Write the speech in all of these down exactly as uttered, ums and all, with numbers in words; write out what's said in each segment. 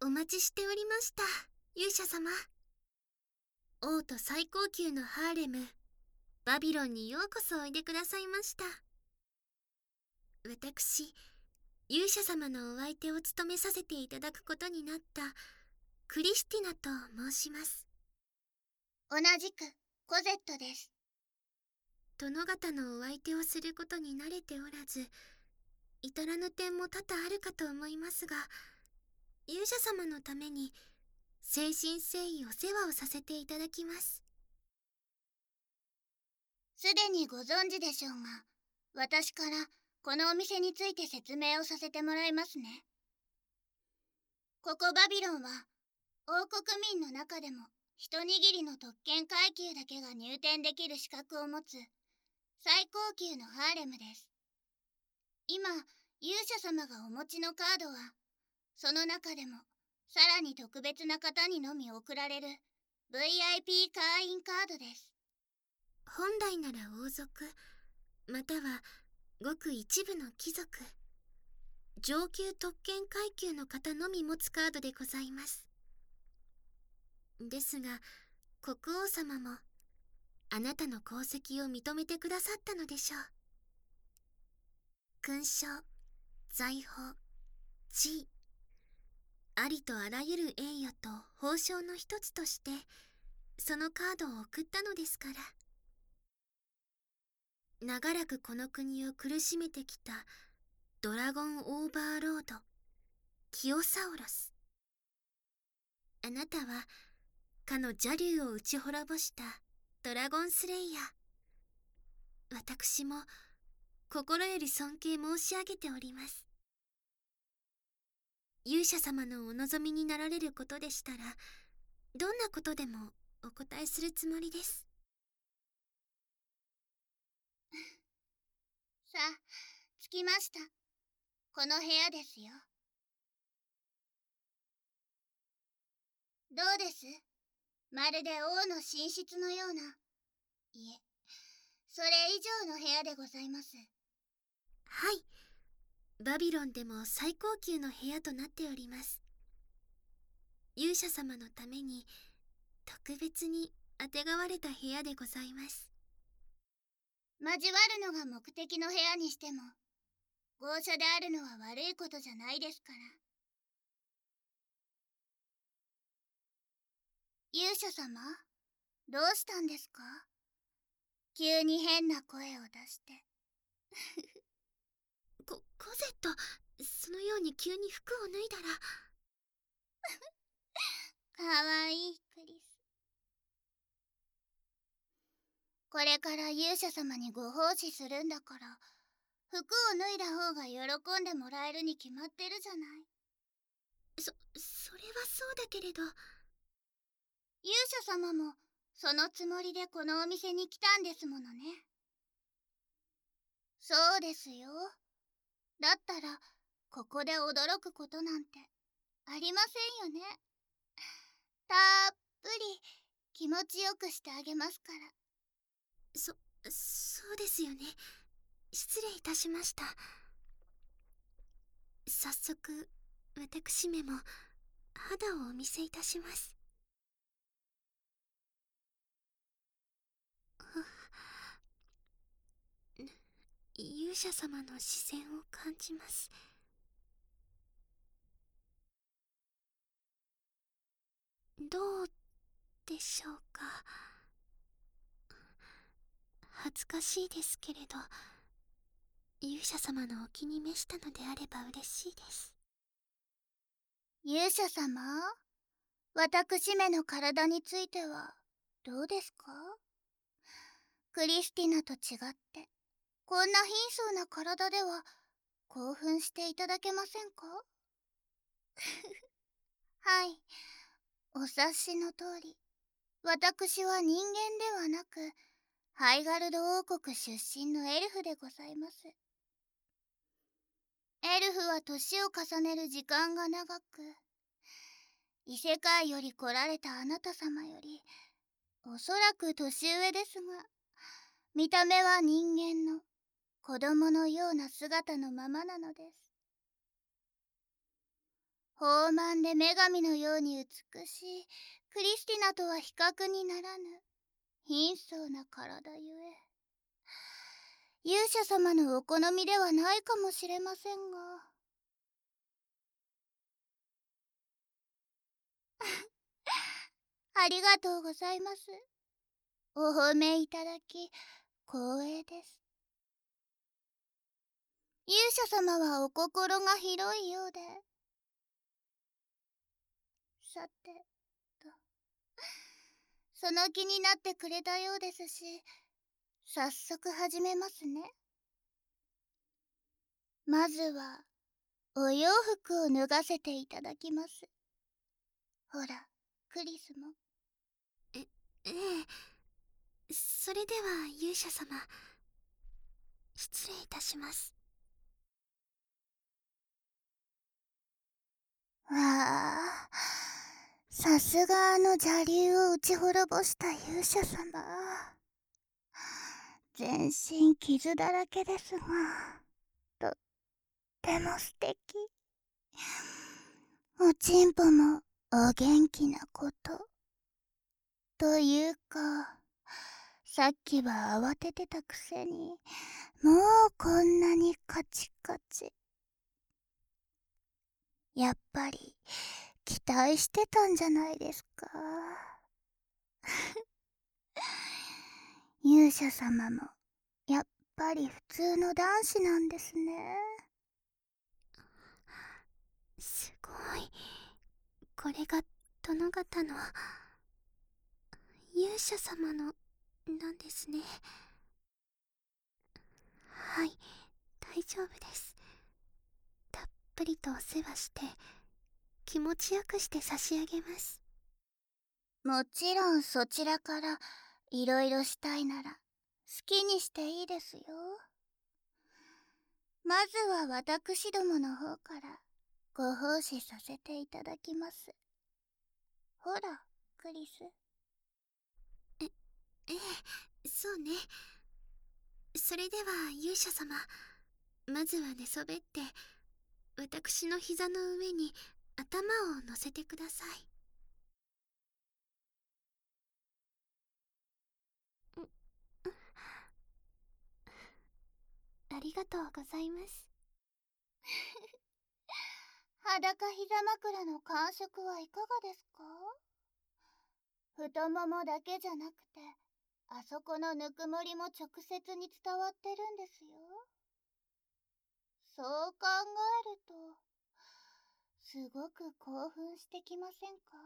お待ちしておりました、勇者様。王都最高級のハーレム、バビロンにようこそおいでくださいました。私、勇者様のお相手を務めさせていただくことになったクリスティナと申します。 同じくコゼットです。 殿方のお相手をすることに慣れておらず、至らぬ点も多々あるかと思いますが、勇者様のために誠心誠意お世話をさせていただきます。 すでにご存知でしょうが、私からこのお店について説明をさせてもらいますね。ここバビロンは王国民の中でも一握りの特権階級だけが入店できる資格を持つ最高級のハーレムです。今勇者様がお持ちのカードはその中でもさらに特別な方にのみ贈られる ブイアイピー 会員カードです。 本来なら王族、またはごく一部の貴族、上級特権階級の方のみ持つカードでございます。ですが国王様もあなたの功績を認めてくださったのでしょう。勲章、財宝、地位、ありとあらゆる栄誉と褒章の一つとしてそのカードを送ったのですから。長らくこの国を苦しめてきたドラゴンオーバーロードキオサウロス、あなたはかの邪竜を打ち滅ぼしたドラゴンスレイヤー、私も心より尊敬申し上げております。勇者様のお望みになられることでしたらどんなことでもお答えするつもりです。 さあ、着きました。この部屋ですよ。どうです？まるで王の寝室のような。いえ、それ以上の部屋でございます。 はい、バビロンでも最高級の部屋となっております。勇者様のために特別にあてがわれた部屋でございます。 交わるのが目的の部屋にしても豪奢であるのは悪いことじゃないですから。勇者様、どうしたんですか？急に変な声を出してコ、コゼット、そのように急に服を脱いだらかわいいクリス。これから勇者様にご奉仕するんだから服を脱いだ方が喜んでもらえるに決まってるじゃない。 そ、それはそうだけれど。 勇者様もそのつもりでこのお店に来たんですものね。そうですよ。だったらここで驚くことなんてありませんよね。たっぷり気持ちよくしてあげますから。 そ、そうですよね。失礼いたしました。早速私めも肌をお見せいたします。勇者様の視線を感じます。どうでしょうか。恥ずかしいですけれど勇者様のお気に召したのであれば嬉しいです。 勇者様、私めの体についてはどうですか？クリスティナと違ってこんな貧相な体では興奮していただけませんか？はい、お察しの通り、私は人間ではなくハイガルド王国出身のエルフでございます。エルフは年を重ねる時間が長く、異世界より来られたあなた様よりおそらく年上ですが、見た目は人間の子供のような姿のままなのです。 豊満で女神のように美しいクリスティナとは比較にならぬ貧相な体ゆえ、勇者様のお好みではないかもしれませんが。ありがとうございます。お褒めいただき光栄です。勇者様はお心が広いようで。さてと、その気になってくれたようですし、早速始めますね。まずはお洋服を脱がせていただきます。ほら、クリスも。 え、ええ。それでは勇者様、失礼いたします。 わあ、さすがあの邪竜を打ち滅ぼした勇者様。全身傷だらけですが、とっても素敵。おちんぽもお元気なこと。というか、さっきは慌ててたくせに、もうこんなにカチカチ。やっぱり期待してたんじゃないですか。勇者様もやっぱり普通の男子なんですね。 すごい。これが殿方の勇者様のなんですね。はい、大丈夫です。たっぷりとお世話して気持ちよくして差し上げます。 もちろんそちらからいろいろしたいなら好きにしていいですよ。まずは私どもの方からご奉仕させていただきます。ほら、クリス。 え、ええ、そうね。それでは勇者様、まずは寝そべって私の膝の上に頭を乗せてください。ありがとうございます。 裸膝枕の感触はいかがですか？太ももだけじゃなくて、あそこのぬくもりも直接に伝わってるんですよ。そう考えると、すごく興奮してきませんか？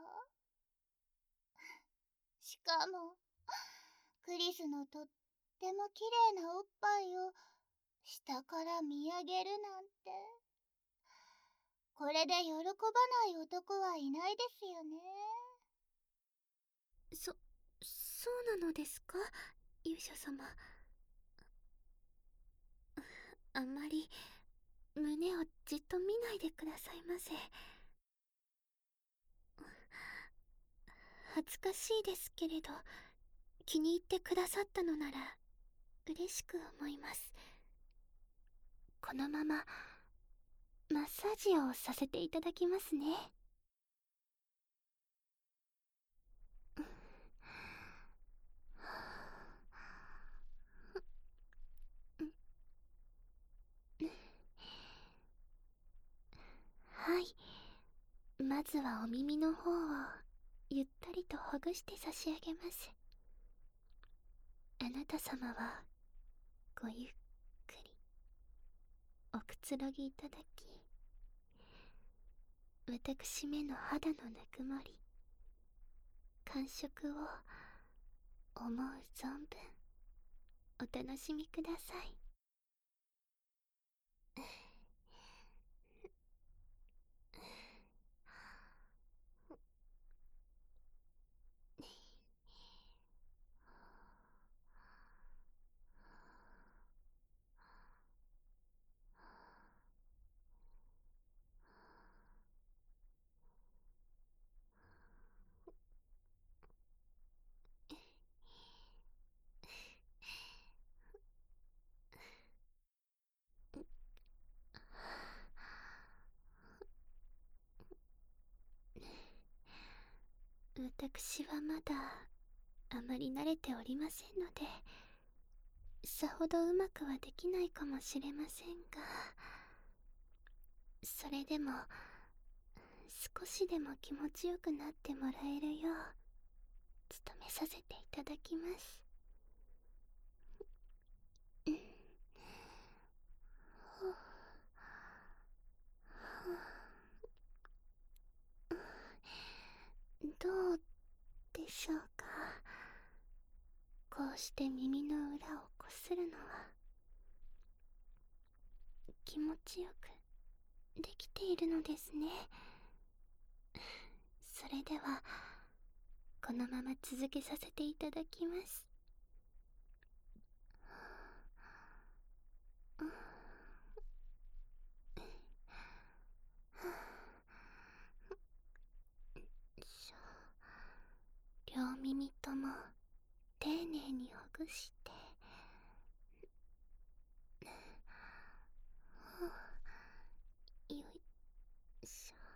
しかも、クリスのとっても綺麗なおっぱいを下から見上げるなんて。これで喜ばない男はいないですよね。 そ、そうなのですか、勇者様。あんまり胸をじっと見ないでくださいませ。恥ずかしいですけれど、気に入ってくださったのなら嬉しく思います。このままマッサージをさせていただきますね。はい、まずはお耳の方をゆったりとほぐして差し上げます。あなた様はごゆっくりおくつろぎいただき、私めの肌のぬくもり、感触を思う存分お楽しみください。 私はまだあまり慣れておりませんので、さほどうまくはできないかもしれませんが、それでも少しでも気持ちよくなってもらえるよう努めさせていただきます。うん。どうでしょうか。こうして耳の裏をこするのは気持ちよくできているのですね。それではこのまま続けさせていただきます。両耳とも丁寧にほぐして、よいしょ。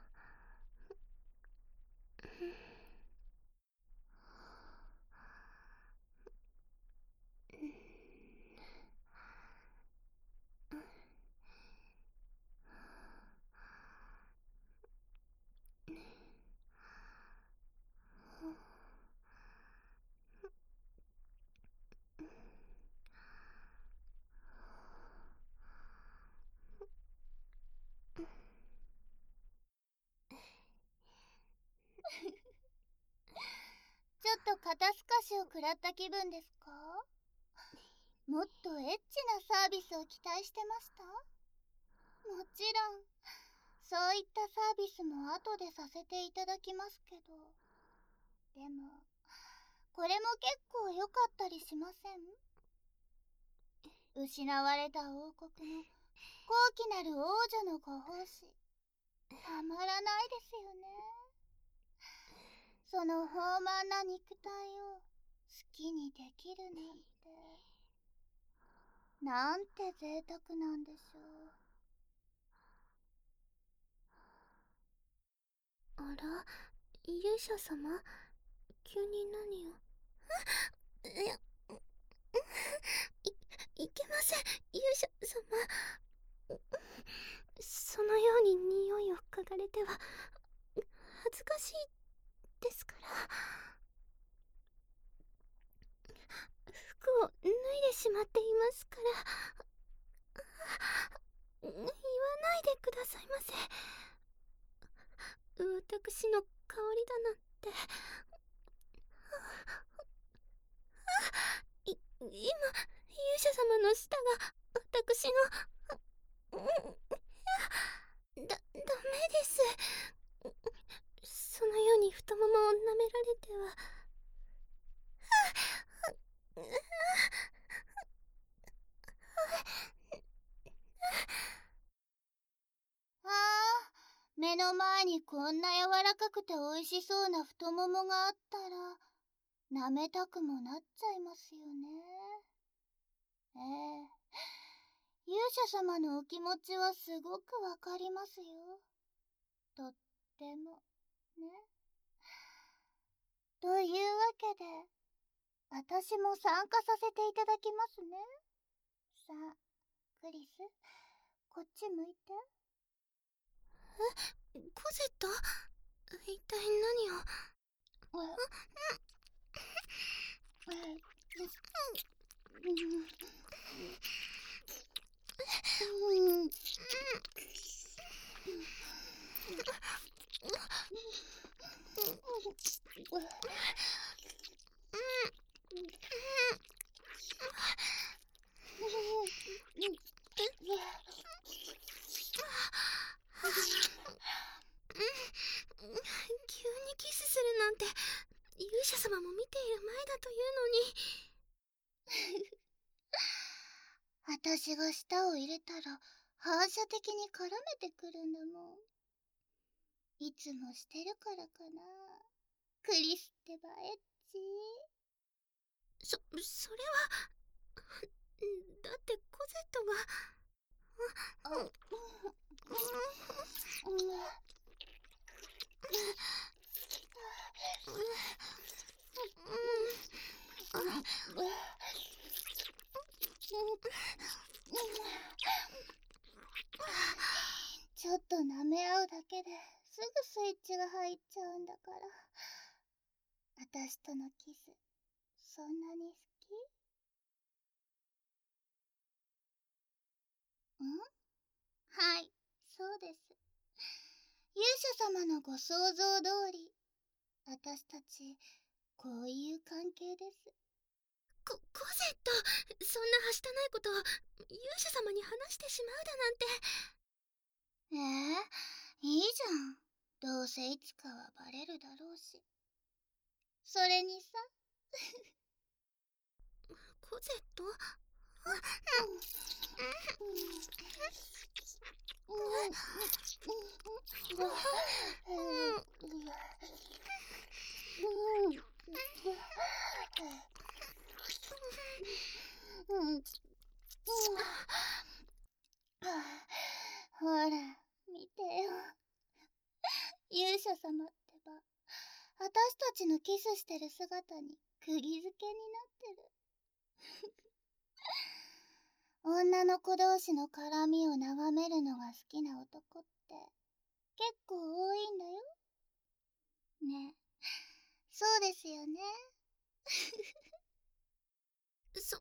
ちょっと肩透かしを食らった気分ですか？もっとエッチなサービスを期待してました？もちろんそういったサービスも後でさせていただきますけど、でもこれも結構良かったりしません？失われた王国の高貴なる王女のご奉仕、たまらないですよね。その豊満な肉体を好きにできるなんて、なんて贅沢なんでしょう。 あら、勇者様、急に何を。いや、い、いけません、勇者様。そのように匂いを嗅がれては恥ずかしいですから。服を脱いでしまっていますから。言わないでくださいませ。私の香りだなんて。い、今、勇者様の舌が私の。だ、ダメです。そのように太ももを舐められては。 ああ、目の前にこんな柔らかくて美味しそうな太ももがあったら舐めたくもなっちゃいますよね。ええ、勇者様のお気持ちはすごくわかりますよ。とってもね。というわけで私も参加させていただきますね。さあ、クリス、こっち向いて。 え、コゼット？一体何を。急にキスするなんて勇者様も見ている前だというのに。 私が舌を入れたら反射的に絡めてくるんだもん。いつもしてるからかな。クリスってばエッチ。 そ、それは。だってコゼットが。 あ、うん、 ちょっと舐め合うだけですぐスイッチが入っちゃうんだから。私とのキス、そんなに好き？ん？はい、そうです。勇者様のご想像通り、私たち、こういう関係です。 コ、コゼット、そんなはしたないことを勇者様に話してしまうだなんて。 ええ、いいじゃん。どうせいつかはバレるだろうし。それにさ。 コゼット？ ほら、見てよ。勇者様ってば、私たちのキスしてる姿に釘付けになってる。女の子同士の絡みを眺めるのが好きな男って結構多いんだよ。ねえ、そうですよね。 そ、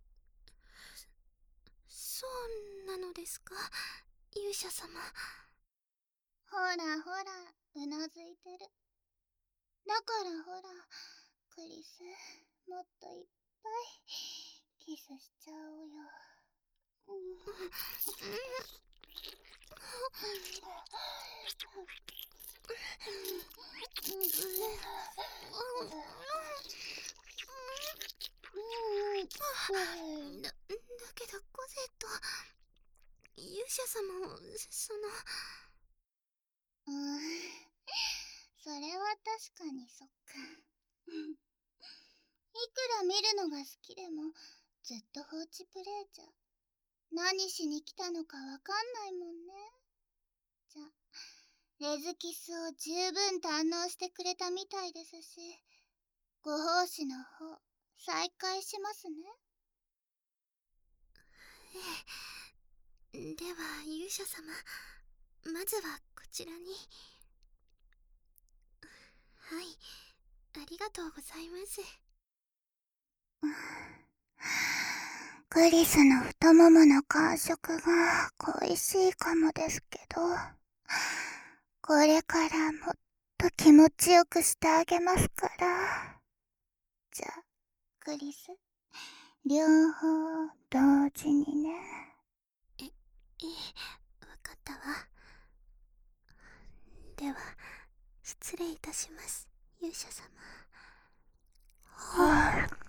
そうなのですか、勇者様。 ほらほら、うなずいてる。だからほら、クリス、もっといっぱいキスしちゃおうよ。うん、 だ、だけどコゼット、勇者様を、その… うーん、それは確かにそっか。いくら見るのが好きでも、ずっと放置プレイじゃ、何しに来たのかわかんないもんね。じゃ、レズキスを十分堪能してくれたみたいですし、ご奉仕の方、再開しますね。 ええ。では、勇者様、まずはこちらに。はい、ありがとうございます。 クリスの太ももの感触が恋しいかもですけど、これからもっと気持ちよくしてあげますから。じゃあ、クリス、両方同時にね。 え、ええ、わかったわ。では、失礼いたします、勇者様。 はぁ、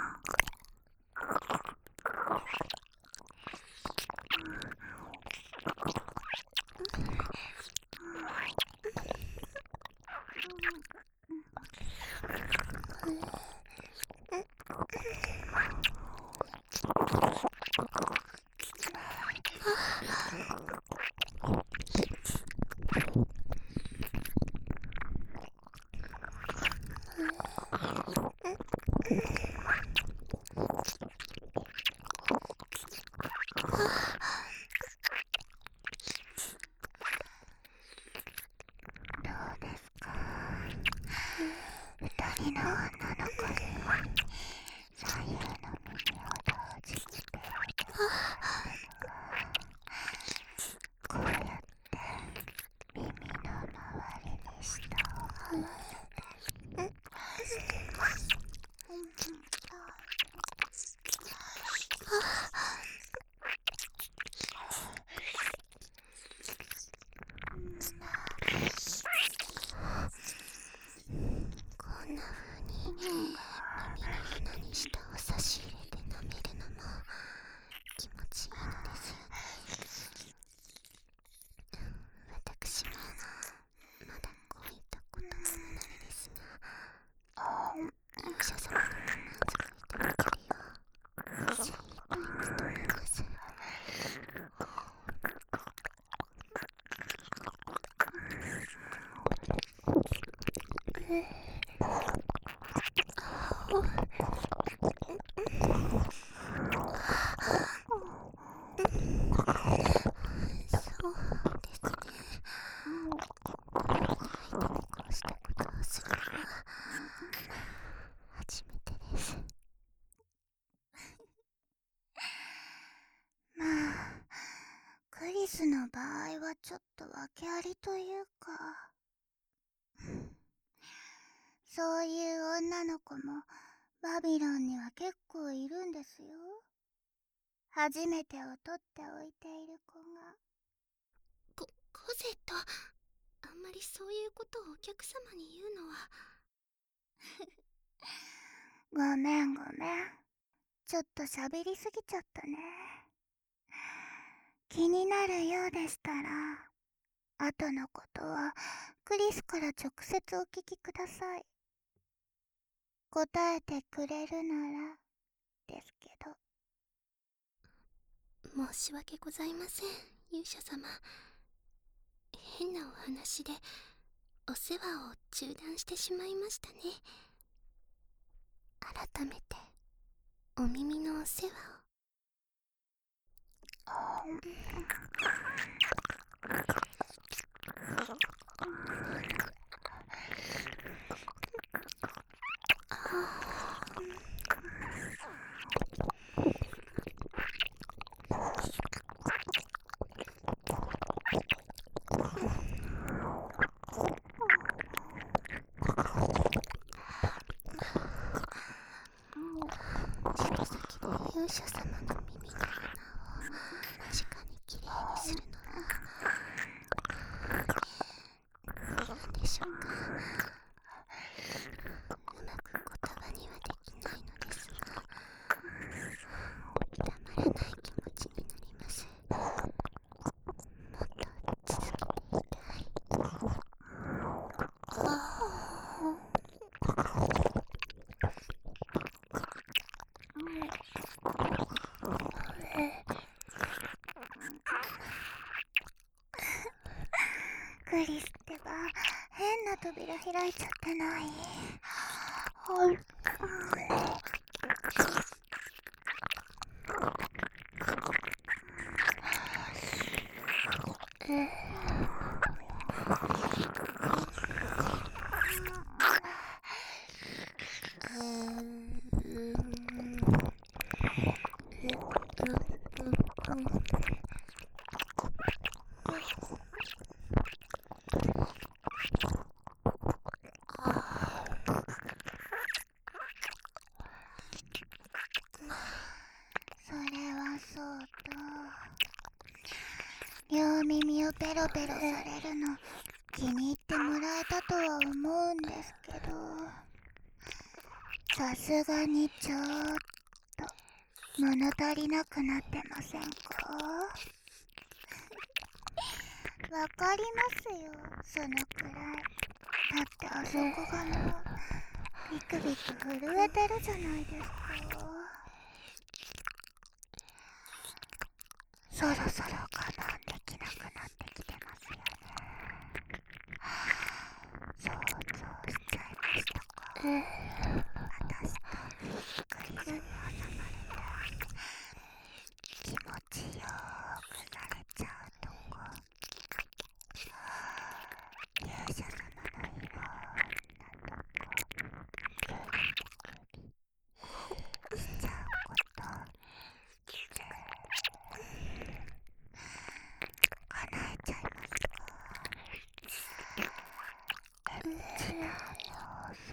どうですか？二人の女の子に左右の耳を同時にペロペロこうやって耳の周りに舌を合わせてこんな風に耳の穴に舌を差し入れて舐めるのも気持ちいいのですよね。私もまだこういったこともないのですが、勇者様が満足いただけるよう精一杯努めます。 スの場合はちょっと訳ありというか、そういう女の子もバビロンには結構いるんですよ。初めてを取っておいている子が。 ココゼット、あんまりそういうことをお客様に言うのは。 ごめんごめん、ちょっと喋りすぎちゃったね。気になるようでしたら、後のことはクリスから直接お聞きください。答えてくれるならですけど。 申し訳ございません、勇者様。変なお話でお世話を中断してしまいましたね。改めてお耳のお世話を。指先で勇者様の耳の穴を間近にきれいにするのは何でしょうか。うまく言葉にはできないのですが、たまらない気持ちになります。もっと続けていたい。 クリスってば変な扉開いちゃってない？はい。それはそうと、両耳をペロペロされるの気に入ってもらえたとは思うんですけど、さすがにちょっと物足りなくなってませんか？わかりますよ、そのくらい。だってあそこがもうビクビク震えてるじゃないですか。そろそろ我慢できなくなってきてますよね。想像しちゃいましたか？私とクリスに挟まれて気持ちよくされちゃうとこ、勇者様のいろんなとこクリクリしちゃうこと叶えちゃいますか？エッチな要素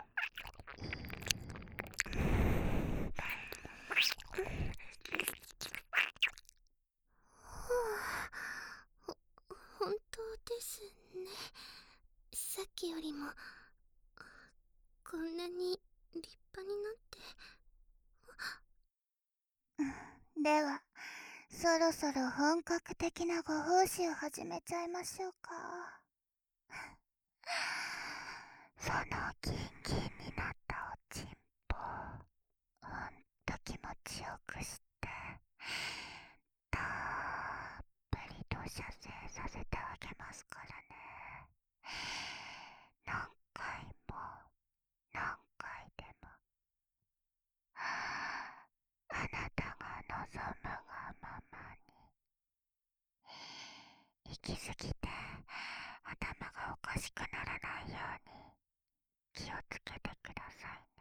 ほ本当ですね。さっきよりもこんなに立派になって。 ではそろそろ本格的なご奉仕を始めちゃいましょうか。そのギンギンになったおちんぽほんと気持ちよくしてたっぷりと射精させてあげますからね。何回も何回でもあなたが望むがままに。行き過ぎて頭がおかしくならないように気をつけてくださいね。